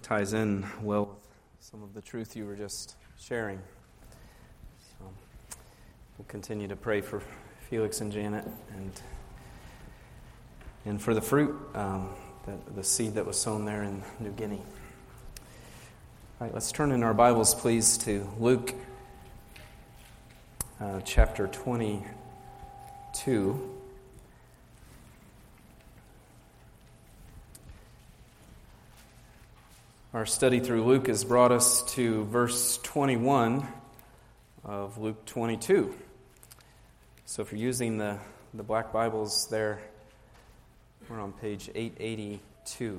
ties in well with some of the truth you were just sharing. So we'll continue to pray for Felix and Janet and for the fruit, the seed that was sown there in New Guinea. All right, let's turn in our Bibles, please, to Luke chapter 22. Our study through Luke has brought us to verse 21 of Luke 22. So if you're using the black Bibles there, we're on page 882.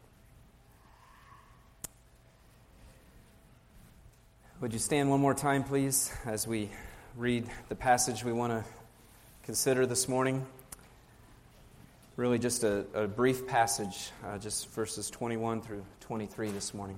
Would you stand one more time, please, as we read the passage we want to consider this morning? Really just a brief passage, just verses 21 through 23 this morning.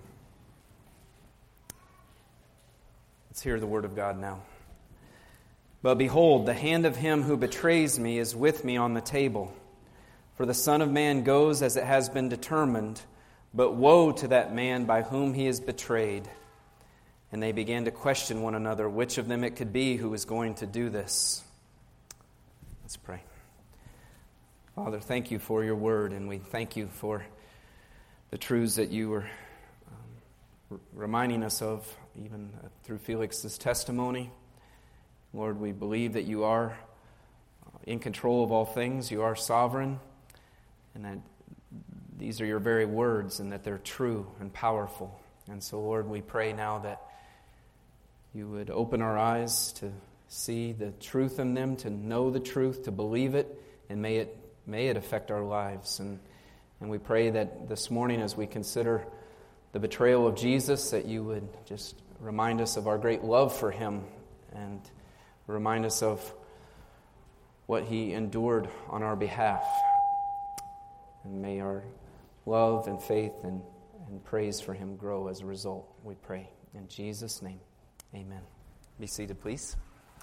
Let's hear the word of God now. But behold, the hand of him who betrays me is with me on the table. For the Son of Man goes as it has been determined, but woe to that man by whom he is betrayed. And they began to question one another which of them it could be who was going to do this. Let's pray. Father, thank you for your word, and we thank you for the truths that you were reminding us of, even through Felix's testimony. Lord, we believe that you are in control of all things, you are sovereign, and that these are your very words, and that they're true and powerful. And so, Lord, we pray now that you would open our eyes to see the truth in them, to know the truth, to believe it, and may it affect our lives. And we pray that this morning as we consider the betrayal of Jesus, that you would just remind us of our great love for him and remind us of what he endured on our behalf. And may our love and faith and praise for him grow as a result, we pray. In Jesus' name, amen. Be seated, please.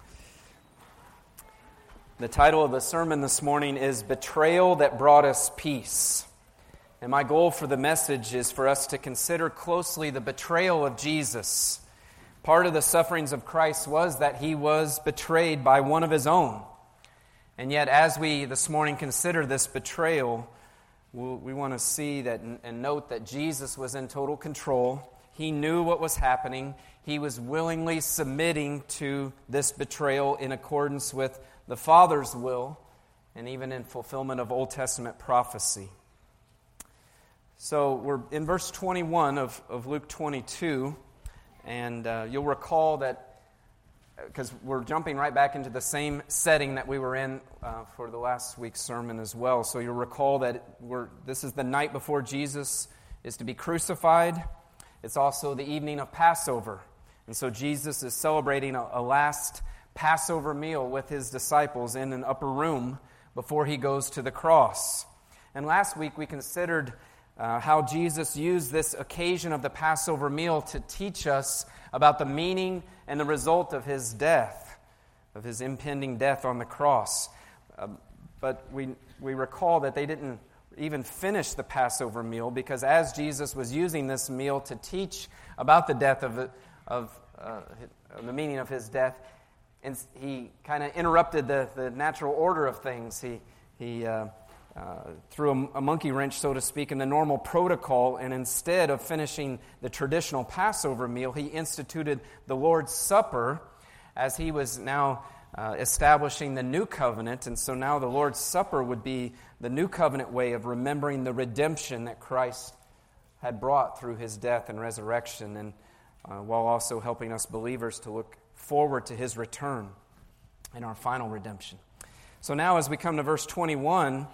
The title of the sermon this morning is Betrayal That Brought Us Peace. And my goal for the message is for us to consider closely the betrayal of Jesus. Part of the sufferings of Christ was that he was betrayed by one of his own. And yet as we this morning consider this betrayal, we want to see that and note that Jesus was in total control. He knew what was happening. He was willingly submitting to this betrayal in accordance with the Father's will, and even in fulfillment of Old Testament prophecy. So we're in verse 21 of Luke 22, and you'll recall that, because we're jumping right back into the same setting that we were in for the last week's sermon as well. So you'll recall that this is the night before Jesus is to be crucified. It's also the evening of Passover. And so Jesus is celebrating a last Passover meal with his disciples in an upper room before he goes to the cross. And last week we considered how Jesus used this occasion of the Passover meal to teach us about the meaning and the result of his death, of his impending death on the cross. But we recall that they didn't even finish the Passover meal, because as Jesus was using this meal to teach about the death of the meaning of his death, and he kind of interrupted the natural order of things. He threw a monkey wrench, so to speak, in the normal protocol, and instead of finishing the traditional Passover meal, he instituted the Lord's Supper, as he was now establishing the new covenant. And so now the Lord's Supper would be the new covenant way of remembering the redemption that Christ had brought through his death and resurrection, and while also helping us believers to look forward to his return and our final redemption. So now as we come to verse 21,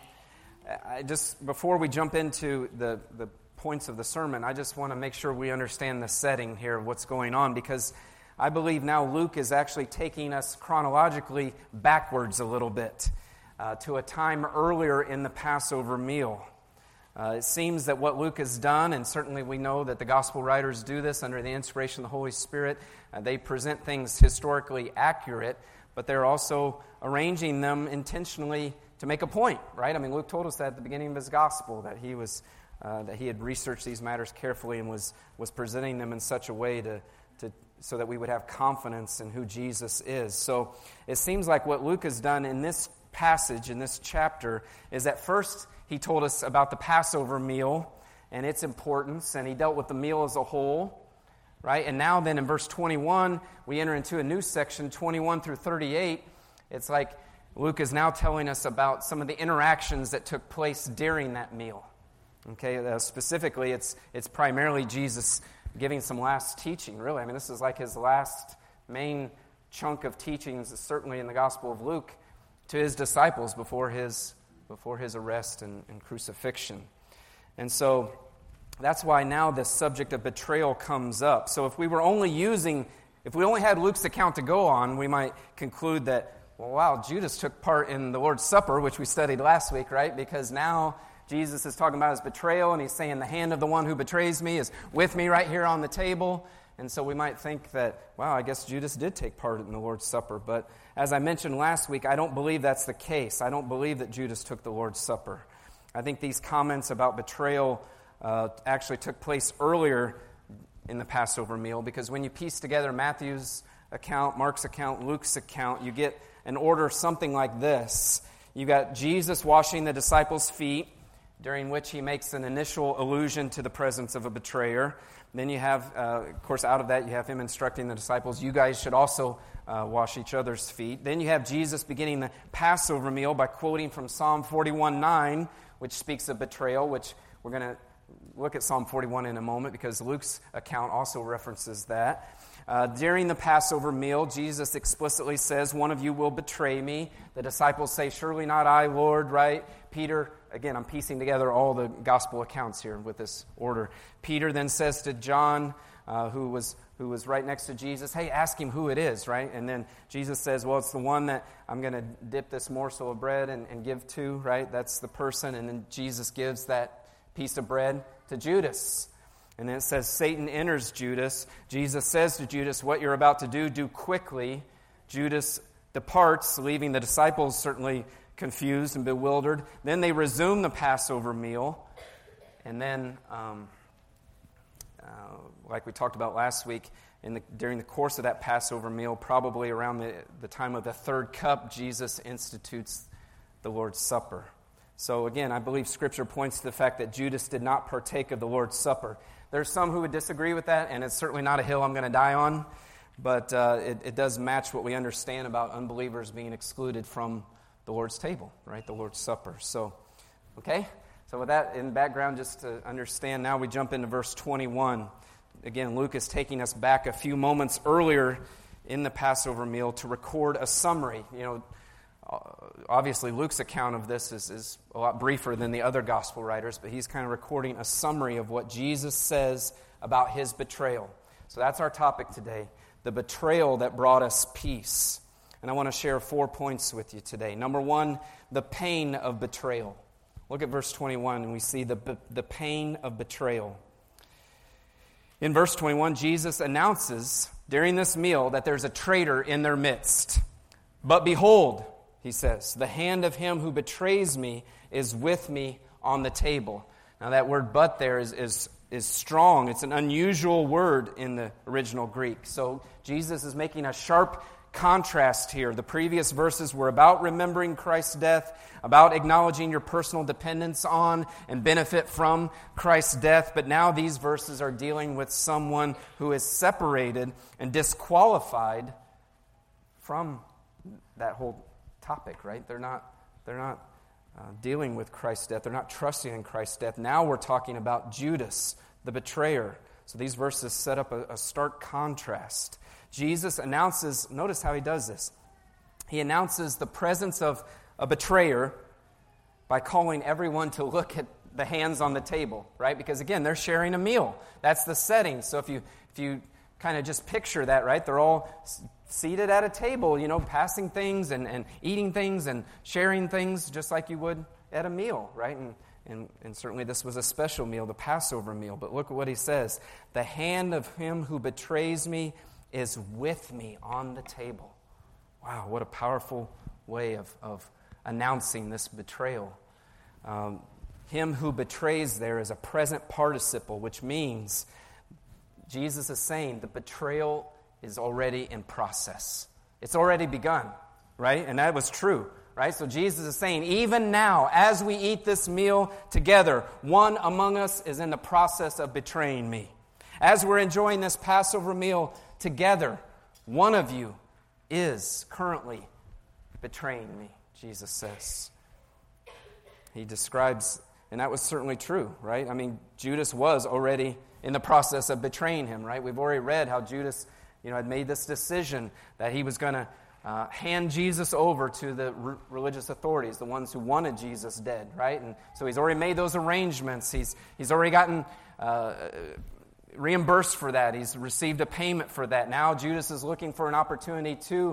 before we jump into the points of the sermon, I just want to make sure we understand the setting here of what's going on, because I believe now Luke is actually taking us chronologically backwards a little bit to a time earlier in the Passover meal. It seems that what Luke has done, and certainly we know that the gospel writers do this under the inspiration of the Holy Spirit, they present things historically accurate, but they're also arranging them intentionally to make a point, right? I mean, Luke told us that at the beginning of his gospel, that he was that he had researched these matters carefully and was presenting them in such a way so that we would have confidence in who Jesus is. So it seems like what Luke has done in this passage, in this chapter, is that first he told us about the Passover meal and its importance, and he dealt with the meal as a whole, right? And now then in verse 21, we enter into a new section, 21 through 38. It's like Luke is now telling us about some of the interactions that took place during that meal. Okay, specifically, it's primarily Jesus giving some last teaching, really. I mean, this is like his last main chunk of teachings, certainly in the Gospel of Luke, to his disciples before his arrest and crucifixion. And so that's why now the subject of betrayal comes up. So if we only had Luke's account to go on, we might conclude that, well, wow, Judas took part in the Lord's Supper, which we studied last week, right? Because now Jesus is talking about his betrayal, and he's saying the hand of the one who betrays me is with me right here on the table. And so we might think that, wow, I guess Judas did take part in the Lord's Supper. But as I mentioned last week, I don't believe that's the case. I don't believe that Judas took the Lord's Supper. I think these comments about betrayal actually took place earlier in the Passover meal, because when you piece together Matthew's account, Mark's account, Luke's account, you get an order something like this. You got Jesus washing the disciples' feet, during which he makes an initial allusion to the presence of a betrayer. Then you have, of course, out of that, you have him instructing the disciples, you guys should also wash each other's feet. Then you have Jesus beginning the Passover meal by quoting from Psalm 41:9, which speaks of betrayal, which we're going to look at Psalm 41 in a moment, because Luke's account also references that. During the Passover meal, Jesus explicitly says, one of you will betray me. The disciples say, surely not I, Lord, right? Peter, again, I'm piecing together all the gospel accounts here with this order. Peter then says to John, who was right next to Jesus, hey, ask him who it is, right? And then Jesus says, well, it's the one that I'm going to dip this morsel of bread and give to, right? That's the person. And then Jesus gives that piece of bread to Judas. And then it says, Satan enters Judas. Jesus says to Judas, what you're about to do quickly. Judas departs, leaving the disciples certainly confused and bewildered. Then they resume the Passover meal. And then, like we talked about last week, during the course of that Passover meal, probably around the time of the third cup, Jesus institutes the Lord's Supper. So again, I believe Scripture points to the fact that Judas did not partake of the Lord's Supper. There's some who would disagree with that, and it's certainly not a hill I'm going to die on, but it does match what we understand about unbelievers being excluded from the Lord's table, right? The Lord's Supper. So, okay? So with that in background, just to understand, now we jump into verse 21. Again, Luke is taking us back a few moments earlier in the Passover meal to record a summary. You know, obviously Luke's account of this is a lot briefer than the other gospel writers, but he's kind of recording a summary of what Jesus says about his betrayal. So that's our topic today, the betrayal that brought us peace. And I want to share 4 points with you today. Number one, the pain of betrayal. Look at verse 21, and we see the pain of betrayal. In verse 21, Jesus announces during this meal that there's a traitor in their midst. But behold, he says, the hand of him who betrays me is with me on the table. Now that word but there is strong. It's an unusual word in the original Greek. So Jesus is making a sharp contrast here. The previous verses were about remembering Christ's death, about acknowledging your personal dependence on and benefit from Christ's death. But now these verses are dealing with someone who is separated and disqualified from that whole topic, right? They're not dealing with Christ's death. They're not trusting in Christ's death. Now we're talking about Judas, the betrayer. So these verses set up a stark contrast. Jesus announces, notice how he does this. He announces the presence of a betrayer by calling everyone to look at the hands on the table, right? Because again, they're sharing a meal. That's the setting. So if you kind of just picture that, right? They're all seated at a table, you know, passing things and eating things and sharing things just like you would at a meal, right? And certainly this was a special meal, the Passover meal. But look at what he says. The hand of him who betrays me is with me on the table. Wow, what a powerful way of announcing this betrayal. him who betrays there is a present participle, which means Jesus is saying the betrayal is already in process. It's already begun, right? And that was true, right? So Jesus is saying, even now, as we eat this meal together, one among us is in the process of betraying me. As we're enjoying this Passover meal together, one of you is currently betraying me, Jesus says. He describes, and that was certainly true, right? I mean, Judas was already in the process of betraying him, right? We've already read how Judas, had made this decision that he was going to hand Jesus over to the religious authorities, the ones who wanted Jesus dead, right? And so he's already made those arrangements. He's already gotten reimbursed for that. He's received a payment for that. Now Judas is looking for an opportunity to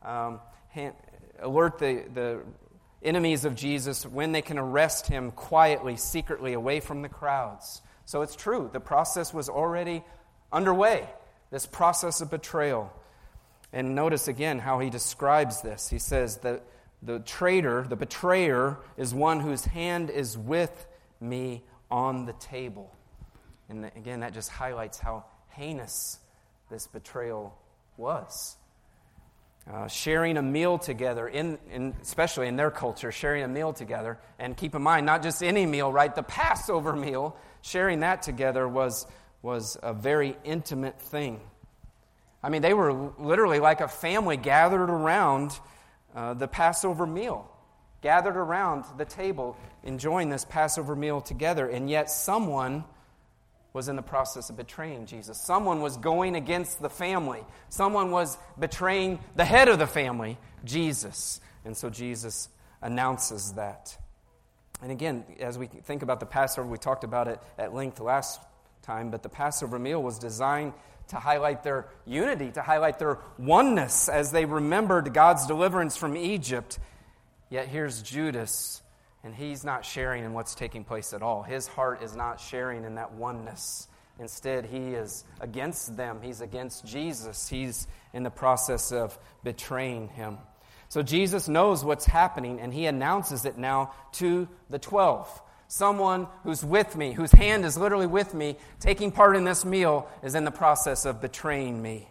alert the enemies of Jesus when they can arrest him quietly, secretly, away from the crowds. So it's true. The process was already underway, this process of betrayal. And notice again how he describes this. He says that the traitor, the betrayer, is one whose hand is with me on the table. And again, that just highlights how heinous this betrayal was. Sharing a meal together, especially in their culture, sharing a meal together. And keep in mind, not just any meal, right? The Passover meal, sharing that together was a very intimate thing. I mean, they were literally like a family gathered around the Passover meal, gathered around the table, enjoying this Passover meal together. And yet someone was in the process of betraying Jesus. Someone was going against the family. Someone was betraying the head of the family, Jesus. And so Jesus announces that. And again, as we think about the Passover, we talked about it at length last time, but the Passover meal was designed to highlight their unity, to highlight their oneness as they remembered God's deliverance from Egypt. Yet here's Judas, and he's not sharing in what's taking place at all. His heart is not sharing in that oneness. Instead, he is against them. He's against Jesus. He's in the process of betraying him. So Jesus knows what's happening, and he announces it now to the 12. Someone who's with me, whose hand is literally with me, taking part in this meal, is in the process of betraying me.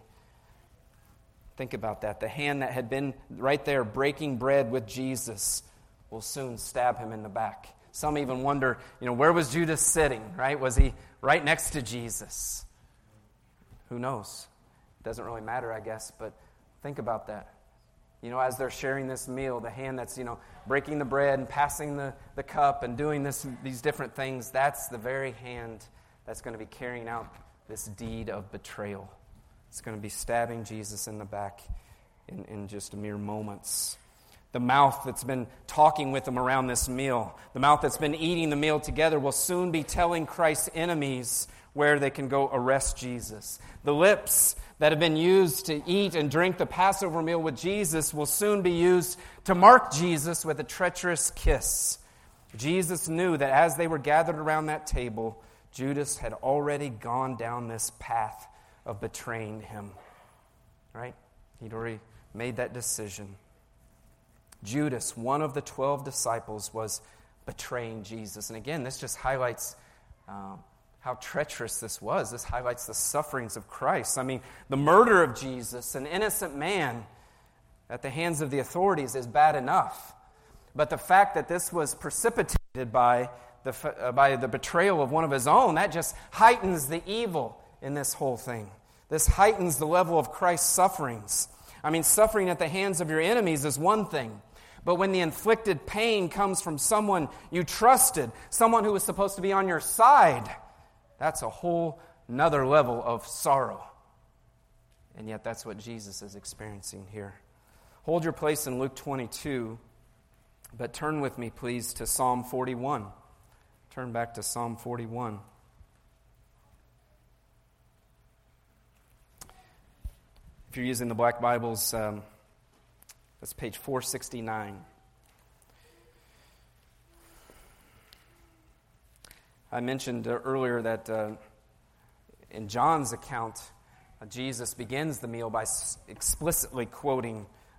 Think about that. The hand that had been right there breaking bread with Jesus will soon stab him in the back. Some even wonder, where was Judas sitting, right? Was he right next to Jesus? Who knows? It doesn't really matter, I guess, but think about that. As they're sharing this meal, the hand that's, breaking the bread and passing the cup and doing these different things, that's the very hand that's going to be carrying out this deed of betrayal. It's going to be stabbing Jesus in the back in just mere moments. The mouth that's been talking with them around this meal, the mouth that's been eating the meal together, will soon be telling Christ's enemies where they can go arrest Jesus. The lips that have been used to eat and drink the Passover meal with Jesus will soon be used to mark Jesus with a treacherous kiss. Jesus knew that as they were gathered around that table, Judas had already gone down this path of betraying him. Right? He'd already made that decision. Judas, one of the 12 disciples, was betraying Jesus. And again, this just highlights how treacherous this was. This highlights the sufferings of Christ. I mean, the murder of Jesus, an innocent man, at the hands of the authorities is bad enough. But the fact that this was precipitated by the betrayal of one of his own, that just heightens the evil in this whole thing. This heightens the level of Christ's sufferings. I mean, suffering at the hands of your enemies is one thing. But when the inflicted pain comes from someone you trusted, someone who was supposed to be on your side, that's a whole nother level of sorrow. And yet that's what Jesus is experiencing here. Hold your place in Luke 22, but turn with me, please, to Psalm 41. Turn back to Psalm 41. If you're using the Black Bibles, that's page 469. I mentioned earlier that in John's account, Jesus begins the meal by explicitly quoting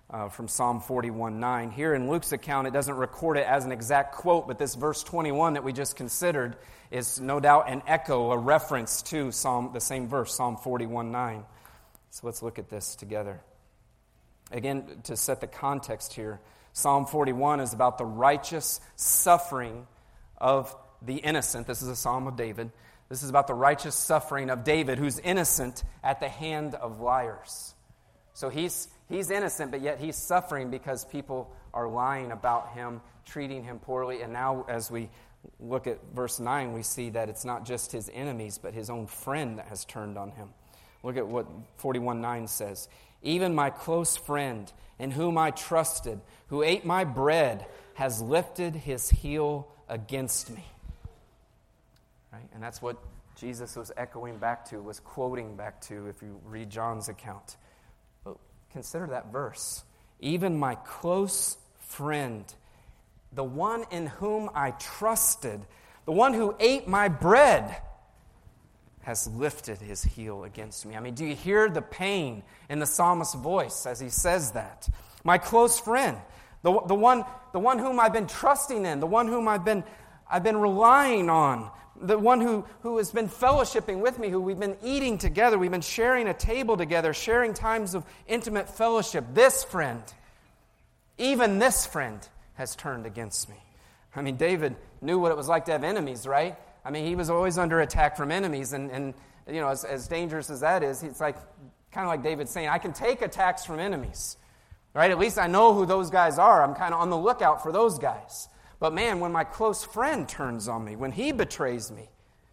from Psalm 41:9. Here in Luke's account, it doesn't record it as an exact quote, but this verse 21 that we just considered is no doubt an echo, a reference to the same verse, Psalm 41:9. So let's look at this together. Again, to set the context here, Psalm 41 is about the righteous suffering of the innocent. This is a psalm of David. This is about the righteous suffering of David, who's innocent at the hand of liars. So he's innocent, but yet he's suffering because people are lying about him, treating him poorly. And now as we look at verse 9, we see that it's not just his enemies, but his own friend that has turned on him. Look at what 41:9 says. Even my close friend, in whom I trusted, who ate my bread, has lifted his heel against me. Right? And that's what Jesus was echoing back to, was quoting back to, if you read John's account. But consider that verse. Even my close friend, the one in whom I trusted, the one who ate my bread, has lifted his heel against me. I mean, do you hear the pain in the psalmist's voice as he says that? My close friend, the one whom I've been trusting in, the one whom I've been relying on, the one who has been fellowshipping with me, who we've been eating together, we've been sharing a table together, sharing times of intimate fellowship. This friend, even this friend, has turned against me. I mean, David knew what it was like to have enemies, right? I mean, he was always under attack from enemies, and you know, as dangerous as that is, it's like kind of like David saying, I can take attacks from enemies, right? At least I know who those guys are. I'm kind of on the lookout for those guys. But man, when my close friend turns on me, when he betrays me,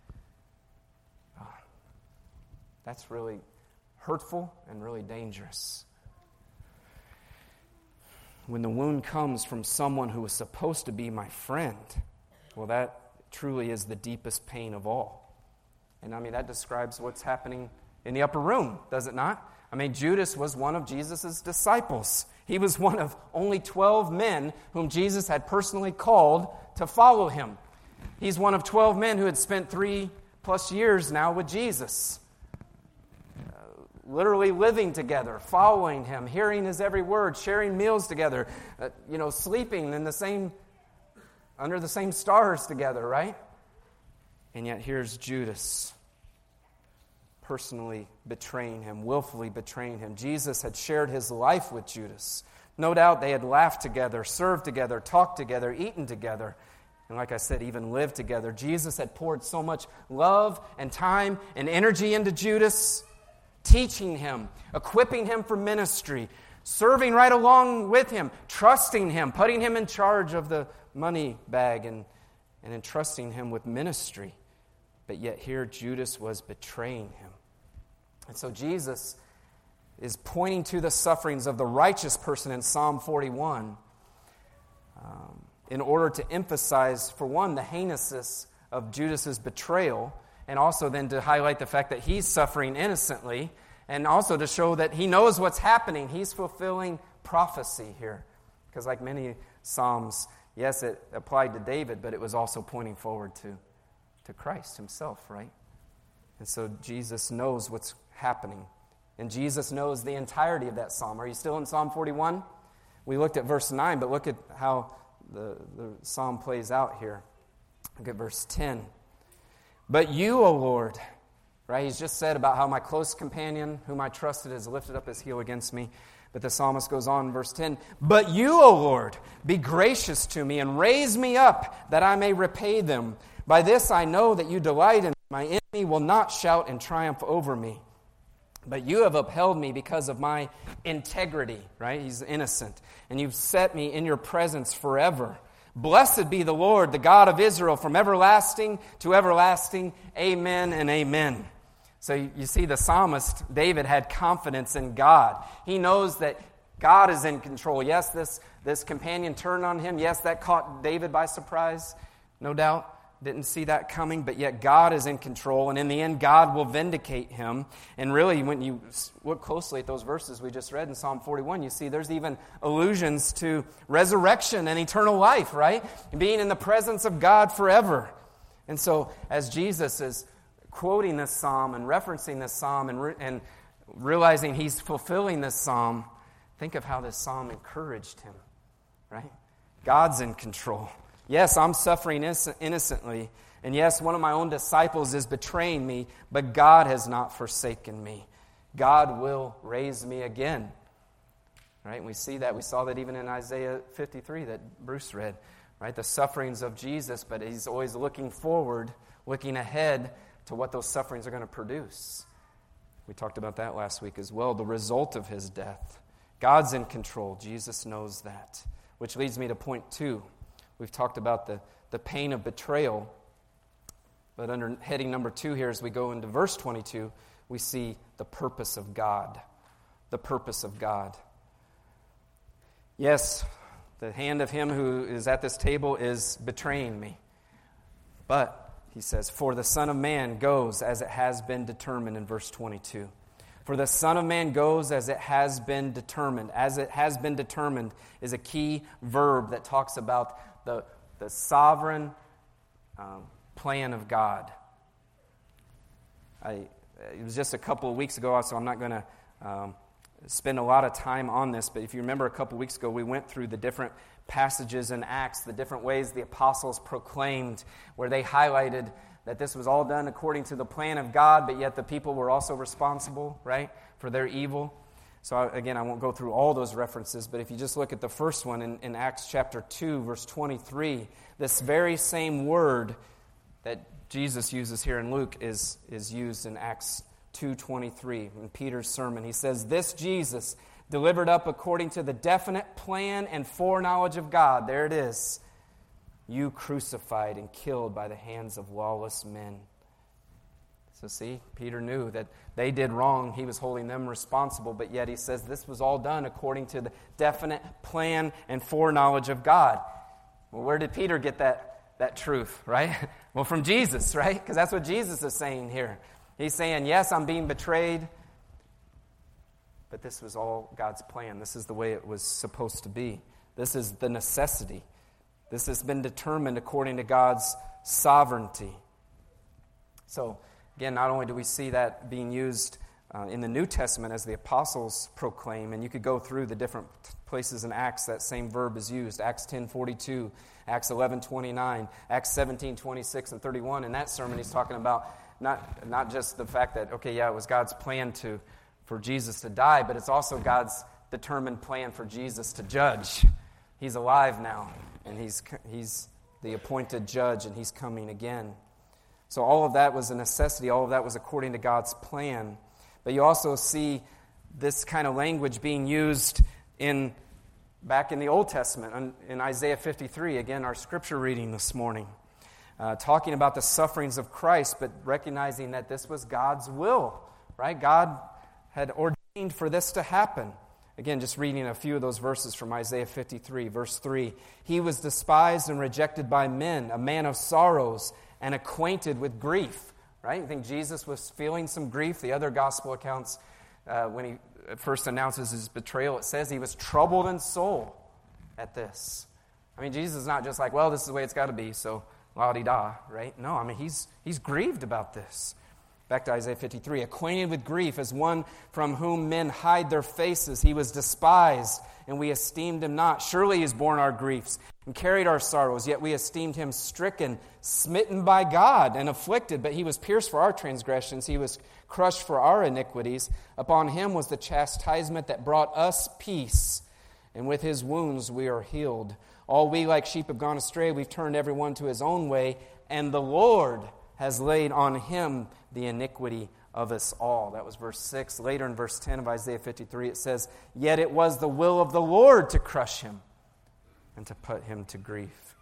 that's really hurtful and really dangerous. When the wound comes from someone who was supposed to be my friend, well, that truly is the deepest pain of all. And I mean, that describes what's happening in the upper room, does it not? I mean, Judas was one of Jesus' disciples. He was one of only 12 men whom Jesus had personally called to follow him. He's one of 12 men who had spent 3+ years now with Jesus. Literally living together, following him, hearing his every word, sharing meals together, sleeping in under the same stars together, right? And yet here's Judas personally betraying him, willfully betraying him. Jesus had shared his life with Judas. No doubt they had laughed together, served together, talked together, eaten together, and like I said, even lived together. Jesus had poured so much love and time and energy into Judas, teaching him, equipping him for ministry, serving right along with him, trusting him, putting him in charge of the money bag and entrusting him with ministry. But yet here Judas was betraying him. And so Jesus is pointing to the sufferings of the righteous person in Psalm 41 in order to emphasize, for one, the heinousness of Judas's betrayal, and also then to highlight the fact that he's suffering innocently, and also to show that he knows what's happening. He's fulfilling prophecy here. Because like many Psalms, yes, it applied to David, but it was also pointing forward to Christ himself, right? And so Jesus knows what's happening. And Jesus knows the entirety of that psalm. Are you still in Psalm 41? We looked at verse 9, but look at how the psalm plays out here. Look at verse 10. But you, O Lord, right? He's just said about how my close companion, whom I trusted, has lifted up his heel against me. But the psalmist goes on in verse 10, But you, O Lord, be gracious to me and raise me up that I may repay them. By this I know that you delight in me. My enemy will not shout in triumph over me. But you have upheld me because of my integrity, right? He's innocent. And you've set me in your presence forever. Blessed be the Lord, the God of Israel, from everlasting to everlasting. Amen and amen. So you see, the psalmist, David, had confidence in God. He knows that God is in control. Yes, this companion turned on him. Yes, that caught David by surprise, no doubt. Didn't see that coming, but yet God is in control, and in the end, God will vindicate him. And really, when you look closely at those verses we just read in Psalm 41, you see there's even allusions to resurrection and eternal life, right? Being in the presence of God forever. And so, as Jesus is quoting this psalm and referencing this psalm and realizing he's fulfilling this psalm, Think of how this psalm encouraged him, right? God's in control. Yes, I'm suffering innocently. And yes, one of my own disciples is betraying me, but God has not forsaken me. God will raise me again. Right? And we see that. We saw that even in Isaiah 53 that Bruce read. Right? The sufferings of Jesus, but he's always looking forward, looking ahead to what those sufferings are going to produce. We talked about that last week as well, the result of his death. God's in control. Jesus knows that. Which leads me to point 2. We've talked about the pain of betrayal. But under heading number 2 here, as we go into verse 22, we see the purpose of God. The purpose of God. Yes, the hand of him who is at this table is betraying me. But, he says, for the Son of Man goes as it has been determined in verse 22. For the Son of Man goes as it has been determined. As it has been determined is a key verb that talks about the sovereign plan of God. It was just a couple of weeks ago, so I'm not going to spend a lot of time on this, but if you remember a couple of weeks ago, we went through the different passages in Acts, the different ways the apostles proclaimed, where they highlighted that this was all done according to the plan of God, but yet the people were also responsible, right, for their evil. So again, I won't go through all those references, but if you just look at the first one in Acts chapter 2, verse 23, this very same word that Jesus uses here in Luke is used in Acts 2:23 in Peter's sermon. He says, this Jesus, delivered up according to the definite plan and foreknowledge of God, there it is, you crucified and killed by the hands of lawless men. So see, Peter knew that they did wrong. He was holding them responsible, but yet he says this was all done according to the definite plan and foreknowledge of God. Well, where did Peter get that truth, right? Well, from Jesus, right? Because that's what Jesus is saying here. He's saying, yes, I'm being betrayed, but this was all God's plan. This is the way it was supposed to be. This is the necessity. This has been determined according to God's sovereignty. So, again, not only do we see that being used in the New Testament as the apostles proclaim, and you could go through the different places in Acts that same verb is used. Acts 10:42, Acts 11:29, Acts 17:26 and 31. In that sermon, he's talking about not just the fact that, okay, yeah, it was God's plan for Jesus to die, but it's also God's determined plan for Jesus to judge. He's alive now, and he's the appointed judge, and he's coming again. So all of that was a necessity. All of that was according to God's plan. But you also see this kind of language being used back in the Old Testament, in Isaiah 53, again, our scripture reading this morning. Talking about the sufferings of Christ, but recognizing that this was God's will, right? God had ordained for this to happen. Again, just reading a few of those verses from Isaiah 53, verse 3. He was despised and rejected by men, a man of sorrows and acquainted with grief, right? You think Jesus was feeling some grief? The other gospel accounts, when he first announces his betrayal, it says he was troubled in soul at this. I mean, Jesus is not just like, well, this is the way it's got to be, so la-di-da, right? No, I mean, he's grieved about this. Back to Isaiah 53. Acquainted with grief as one from whom men hide their faces. He was despised, and we esteemed him not. Surely he has borne our griefs and carried our sorrows, yet we esteemed him stricken, smitten by God, and afflicted. But he was pierced for our transgressions. He was crushed for our iniquities. Upon him was the chastisement that brought us peace, and with his wounds we are healed. All we like sheep have gone astray. We've turned everyone to his own way, and the Lord has laid on him the iniquity of us all. That was verse 6. Later in verse 10 of Isaiah 53, it says, yet it was the will of the Lord to crush him and to put him to grief.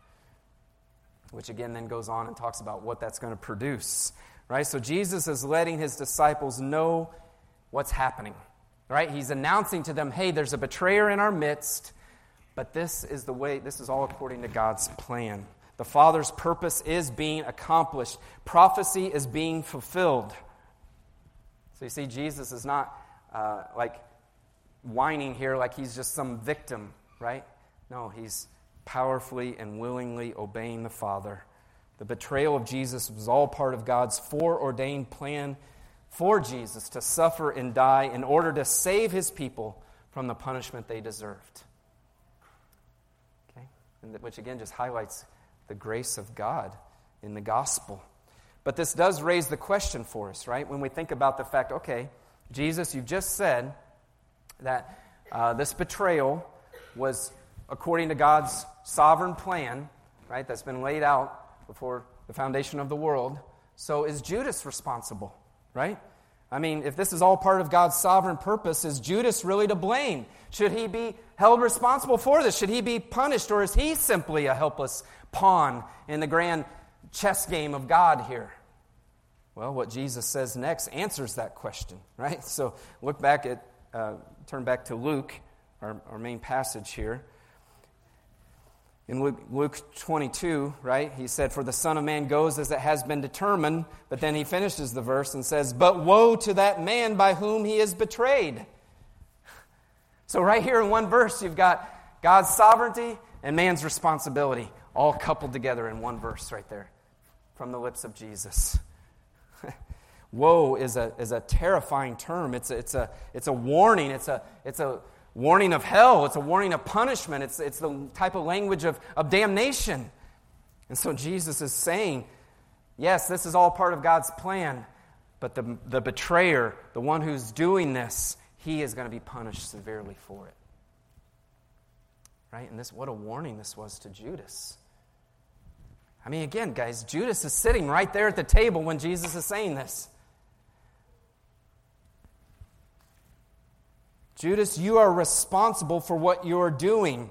Which again then goes on and talks about what that's going to produce. Right? So Jesus is letting his disciples know what's happening. Right? He's announcing to them, hey, there's a betrayer in our midst, but this is the way, this is all according to God's plan. The Father's purpose is being accomplished. Prophecy is being fulfilled. So you see, Jesus is not like whining here like he's just some victim, right? No, he's powerfully and willingly obeying the Father. The betrayal of Jesus was all part of God's foreordained plan for Jesus to suffer and die in order to save his people from the punishment they deserved. Okay? And which again just highlights the grace of God in the gospel. But this does raise the question for us, right? When we think about the fact, okay, Jesus, you've just said that this betrayal was according to God's sovereign plan, right? That's been laid out before the foundation of the world. So is Judas responsible, right? I mean, if this is all part of God's sovereign purpose, is Judas really to blame? Should he be held responsible for this? Should he be punished, or is he simply a helpless pawn in the grand chess game of God here? Well, what Jesus says next answers that question, right? So turn back to Luke, our main passage here. In Luke 22, right, he said, "For the Son of Man goes as it has been determined," but then he finishes the verse and says, "But woe to that man by whom he is betrayed." So right here in one verse, you've got God's sovereignty and man's responsibility all coupled together in one verse right there from the lips of Jesus. Woe is a terrifying term. It's a warning. It's a warning of hell. It's a warning of punishment. It's the type of language of damnation. And so Jesus is saying, yes, this is all part of God's plan, but the betrayer, the one who's doing this, he is going to be punished severely for it. Right? And what a warning this was to Judas. I mean, again, guys, Judas is sitting right there at the table when Jesus is saying this. Judas, you are responsible for what you're doing.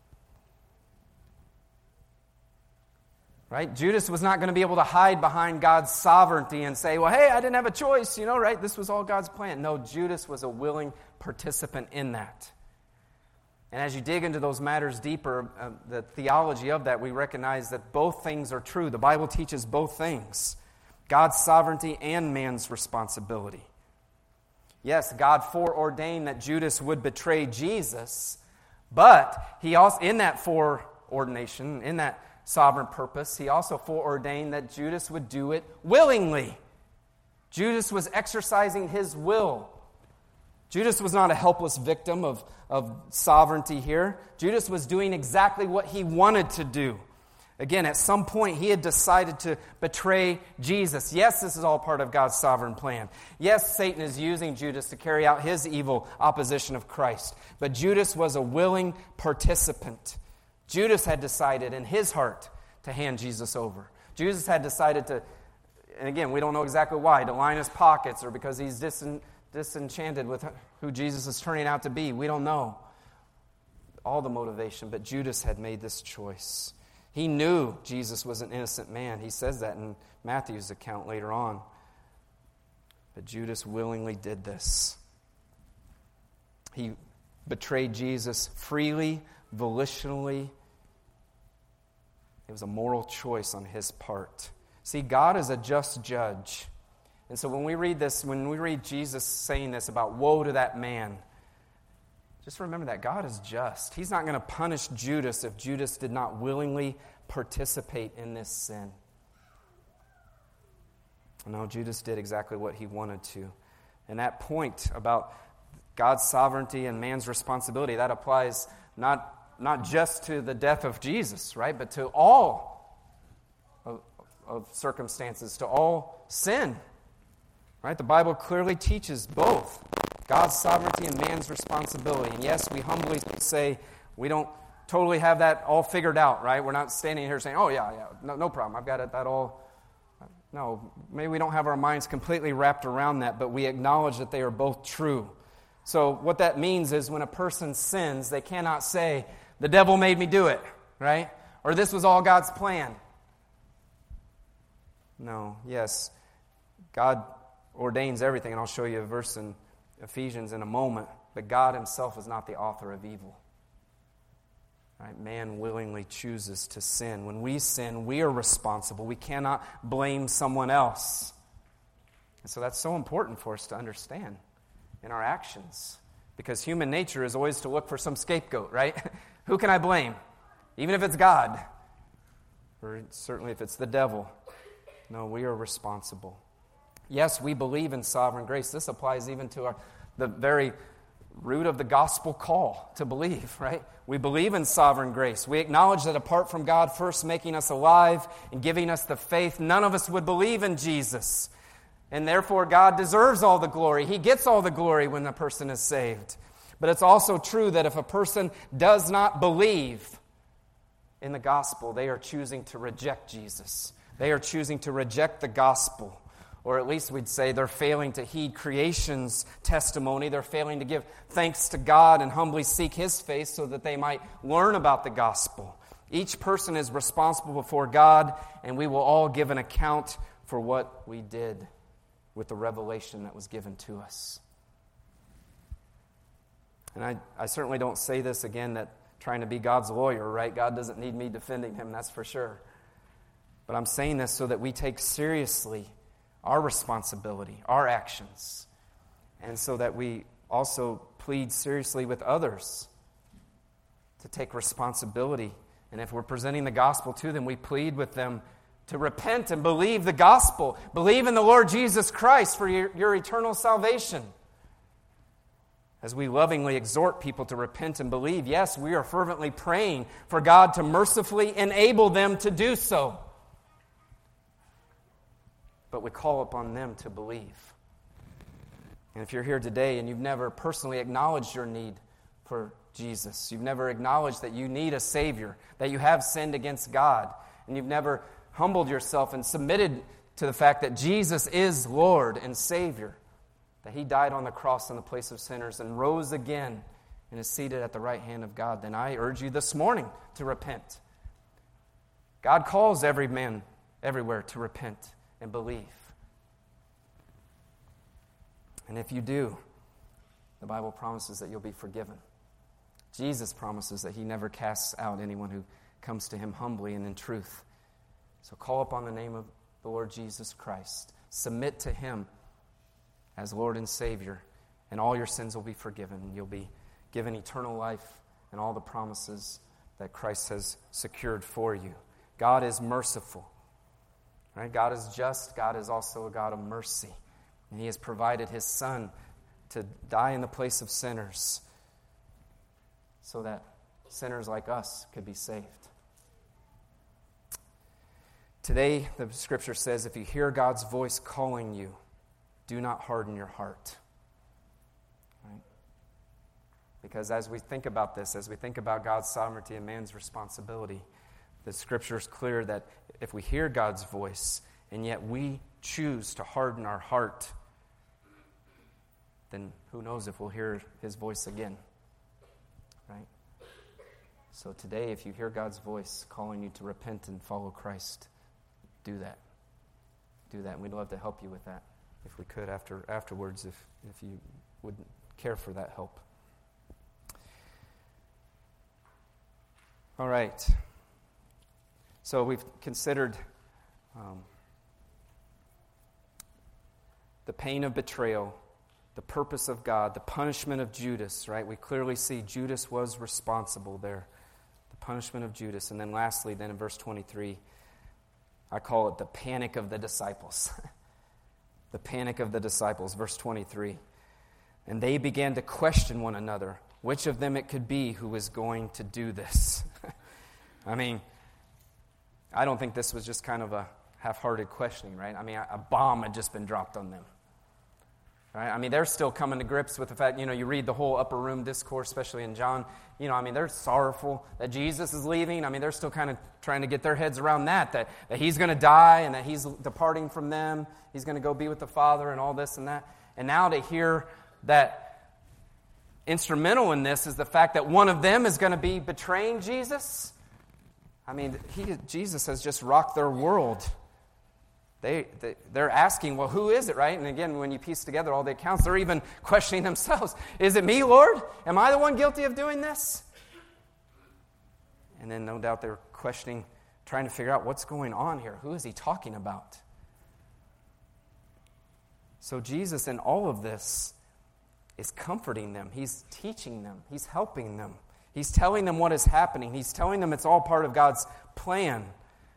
Right? Judas was not going to be able to hide behind God's sovereignty and say, well, hey, I didn't have a choice, right? This was all God's plan. No, Judas was a willing participant in that. And as you dig into those matters deeper, the theology of that, we recognize that both things are true. The Bible teaches both things, God's sovereignty and man's responsibility. Yes, God foreordained that Judas would betray Jesus, but he also, in that foreordination, in that sovereign purpose, he also foreordained that Judas would do it willingly. Judas was exercising his will. Judas was not a helpless victim of sovereignty here. Judas was doing exactly what he wanted to do. Again, at some point, he had decided to betray Jesus. Yes, this is all part of God's sovereign plan. Yes, Satan is using Judas to carry out his evil opposition of Christ. But Judas was a willing participant. Judas had decided in his heart to hand Jesus over. Judas had decided to, and again, we don't know exactly why, to line his pockets or because he's disenchanted with who Jesus is turning out to be. We don't know all the motivation, but Judas had made this choice. He knew Jesus was an innocent man. He says that in Matthew's account later on. But Judas willingly did this. He betrayed Jesus freely, volitionally. It was a moral choice on his part. See, God is a just judge. And so when we read Jesus saying this about woe to that man, just remember that God is just. He's not going to punish Judas if Judas did not willingly participate in this sin. No, Judas did exactly what he wanted to. And that point about God's sovereignty and man's responsibility, that applies not just to the death of Jesus, right, but to all of circumstances, to all sin. Right? The Bible clearly teaches both God's sovereignty and man's responsibility. And yes, we humbly say we don't totally have that all figured out, right? We're not standing here saying, oh, yeah, no problem. I've got that all. No, maybe we don't have our minds completely wrapped around that, but we acknowledge that they are both true. So what that means is when a person sins, they cannot say, the devil made me do it, right? Or this was all God's plan. No, yes, God ordains everything, and I'll show you a verse in Ephesians in a moment, but God himself is not the author of evil. Right? Man willingly chooses to sin. When we sin, we are responsible. We cannot blame someone else. And so that's so important for us to understand in our actions, because human nature is always to look for some scapegoat, right? Who can I blame? Even if it's God, or certainly if it's the devil. No, we are responsible. Yes, we believe in sovereign grace. This applies even to the very root of the gospel call to believe, right? We believe in sovereign grace. We acknowledge that apart from God first making us alive and giving us the faith, none of us would believe in Jesus. And therefore, God deserves all the glory. He gets all the glory when a person is saved. But it's also true that if a person does not believe in the gospel, they are choosing to reject Jesus. They are choosing to reject the gospel. Or at least we'd say they're failing to heed creation's testimony. They're failing to give thanks to God and humbly seek His face so that they might learn about the gospel. Each person is responsible before God, and we will all give an account for what we did with the revelation that was given to us. And I certainly don't say this again that trying to be God's lawyer, right? God doesn't need me defending Him, that's for sure. But I'm saying this so that we take seriously our responsibility, our actions, and so that we also plead seriously with others to take responsibility. And if we're presenting the gospel to them, we plead with them to repent and believe the gospel. Believe in the Lord Jesus Christ for your eternal salvation. As we lovingly exhort people to repent and believe, yes, we are fervently praying for God to mercifully enable them to do so. But we call upon them to believe. And if you're here today and you've never personally acknowledged your need for Jesus, you've never acknowledged that you need a Savior, that you have sinned against God, and you've never humbled yourself and submitted to the fact that Jesus is Lord and Savior, that He died on the cross in the place of sinners and rose again and is seated at the right hand of God, then I urge you this morning to repent. God calls every man everywhere to repent and believe. And if you do, the Bible promises that you'll be forgiven. Jesus promises that He never casts out anyone who comes to Him humbly and in truth. So call upon the name of the Lord Jesus Christ. Submit to Him as Lord and Savior, and all your sins will be forgiven. You'll be given eternal life and all the promises that Christ has secured for you. God is merciful. Right? God is just. God is also a God of mercy. And He has provided His Son to die in the place of sinners so that sinners like us could be saved. Today, the Scripture says, if you hear God's voice calling you, do not harden your heart. Right? Because as we think about this, as we think about God's sovereignty and man's responsibility, the Scripture is clear that if we hear God's voice and yet we choose to harden our heart, then who knows if we'll hear His voice again, right? So today, if you hear God's voice calling you to repent and follow Christ, do that. Do that, and we'd love to help you with that, if we could afterwards, if you would care for that help. All right. So we've considered the pain of betrayal, the purpose of God, the punishment of Judas, right? We clearly see Judas was responsible there. The punishment of Judas. And then lastly, then in verse 23, I call it the panic of the disciples. The panic of the disciples, verse 23. And they began to question one another, which of them it could be who was going to do this. I mean, I don't think this was just kind of a half-hearted questioning, right? I mean, a bomb had just been dropped on them. Right? I mean, they're still coming to grips with the fact, you read the whole upper room discourse, especially in John. They're sorrowful that Jesus is leaving. I mean, they're still kind of trying to get their heads around that He's going to die and that He's departing from them. He's going to go be with the Father and all this and that. And now to hear that instrumental in this is the fact that one of them is going to be betraying Jesus. I mean, Jesus has just rocked their world. They're asking, well, who is it, right? And again, when you piece together all the accounts, they're even questioning themselves. Is it me, Lord? Am I the one guilty of doing this? And then no doubt they're questioning, trying to figure out what's going on here. Who is He talking about? So Jesus in all of this is comforting them. He's teaching them. He's helping them. He's telling them what is happening. He's telling them it's all part of God's plan.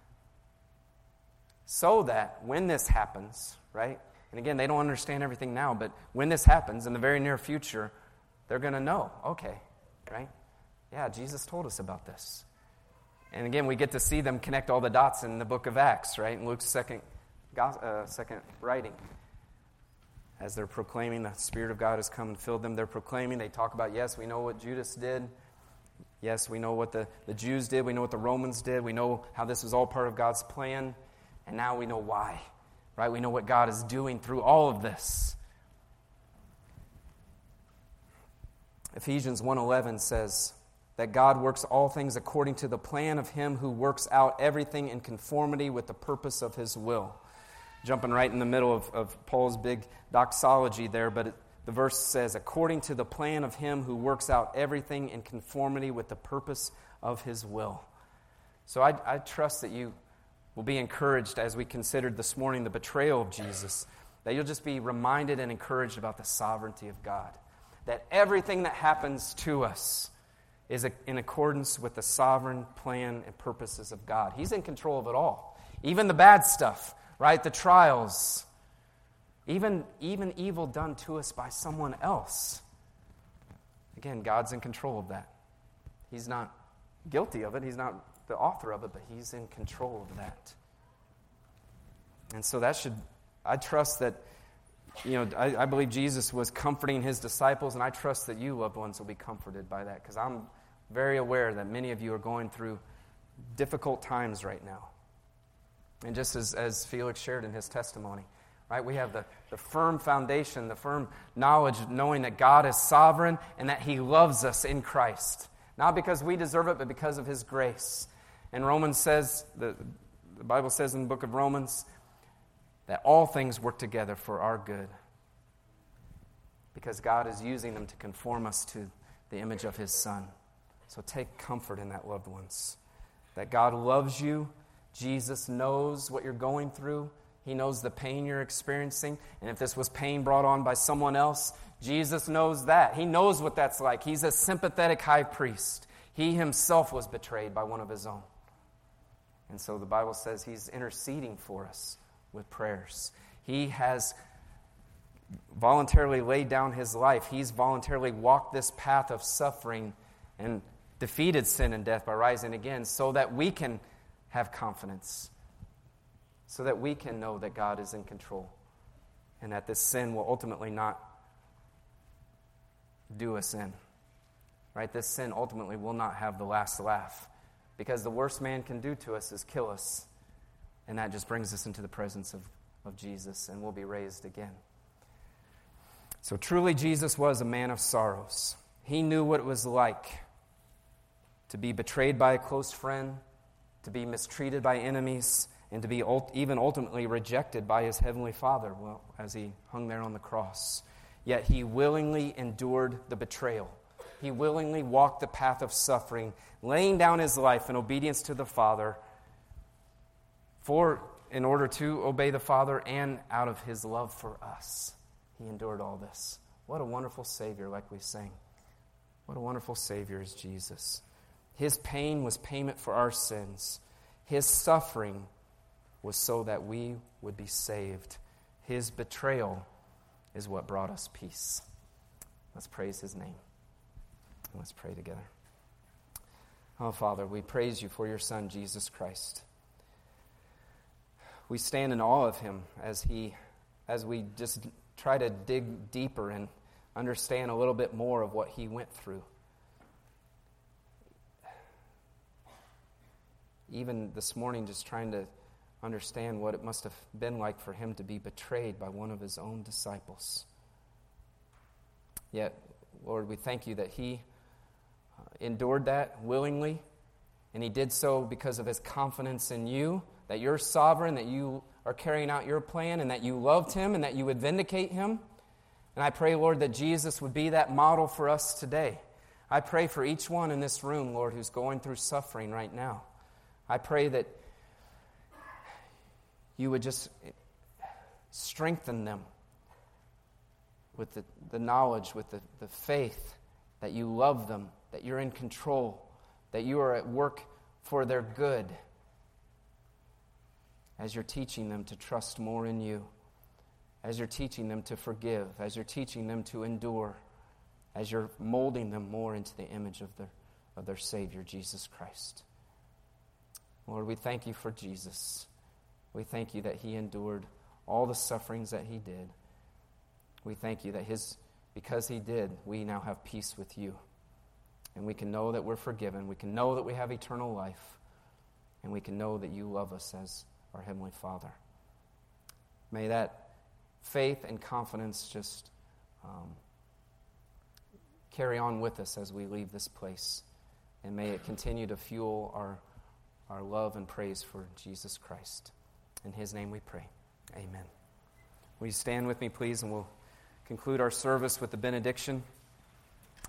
So that when this happens, right? And again, they don't understand everything now, but when this happens in the very near future, they're going to know, okay, right? Yeah, Jesus told us about this. And again, we get to see them connect all the dots in the book of Acts, right? In Luke's second writing. As they're proclaiming, the Spirit of God has come and filled them. They're proclaiming. They talk about, yes, we know what Judas did. Yes, we know what the Jews did. We know what the Romans did. We know how this was all part of God's plan. And now we know why, right? We know what God is doing through all of this. Ephesians 1:11 says that God works all things according to the plan of Him who works out everything in conformity with the purpose of His will. Jumping right in the middle of Paul's big doxology there, but the verse says, according to the plan of Him who works out everything in conformity with the purpose of His will. So I trust that you will be encouraged as we considered this morning the betrayal of Jesus, that you'll just be reminded and encouraged about the sovereignty of God, that everything that happens to us is in accordance with the sovereign plan and purposes of God. He's in control of it all, even the bad stuff, right? The trials, even evil done to us by someone else. Again, God's in control of that. He's not guilty of it. He's not the author of it, but He's in control of that. And so I trust that, I believe Jesus was comforting His disciples, and I trust that you, loved ones, will be comforted by that, because I'm very aware that many of you are going through difficult times right now. And just as Felix shared in his testimony, right, we have the firm foundation, the firm knowledge, knowing that God is sovereign and that He loves us in Christ. Not because we deserve it, but because of His grace. And Romans says, the Bible says in the book of Romans, that all things work together for our good, because God is using them to conform us to the image of His Son. So take comfort in that, loved ones, that God loves you. Jesus knows what you're going through. He knows the pain you're experiencing. And if this was pain brought on by someone else, Jesus knows that. He knows what that's like. He's a sympathetic high priest. He Himself was betrayed by one of His own. And so the Bible says He's interceding for us with prayers. He has voluntarily laid down His life. He's voluntarily walked this path of suffering and defeated sin and death by rising again, so that we can have confidence, so that we can know that God is in control and that this sin will ultimately not do us in. Right? This sin ultimately will not have the last laugh, because the worst man can do to us is kill us, and that just brings us into the presence of Jesus, and we'll be raised again. So truly Jesus was a man of sorrows. He knew what it was like to be betrayed by a close friend, to be mistreated by enemies, and to be even ultimately rejected by His heavenly Father, well, as He hung there on the cross. Yet He willingly endured the betrayal. He willingly walked the path of suffering, laying down His life in obedience to the Father, in order to obey the Father, and out of His love for us. He endured all this. What a wonderful Savior, like we sang. What a wonderful Savior is Jesus. His pain was payment for our sins. His suffering was so that we would be saved. His betrayal is what brought us peace. Let's praise His name. Let's pray together. Oh, Father, we praise You for Your Son, Jesus Christ. We stand in awe of Him as we just try to dig deeper and understand a little bit more of what He went through. Even this morning, just trying to understand what it must have been like for Him to be betrayed by one of His own disciples. Yet, Lord, we thank You that He endured that willingly, and He did so because of His confidence in You, that You're sovereign, that You are carrying out Your plan, and that You loved Him, and that You would vindicate Him. And I pray, Lord, that Jesus would be that model for us today. I pray for each one in this room, Lord, who's going through suffering right now. I pray that You would just strengthen them with the knowledge, with the faith that You love them, that You're in control, that You are at work for their good, as You're teaching them to trust more in You, as You're teaching them to forgive, as You're teaching them to endure, as you're molding them more into the image of their Savior, Jesus Christ. Lord, we thank you for Jesus. We thank you that he endured all the sufferings that he did. We thank you that because he did, we now have peace with you. And we can know that we're forgiven. We can know that we have eternal life. And we can know that you love us as our Heavenly Father. May that faith and confidence just carry on with us as we leave this place. And may it continue to fuel our love and praise for Jesus Christ. In his name we pray. Amen. Will you stand with me, please, and we'll conclude our service with the benediction.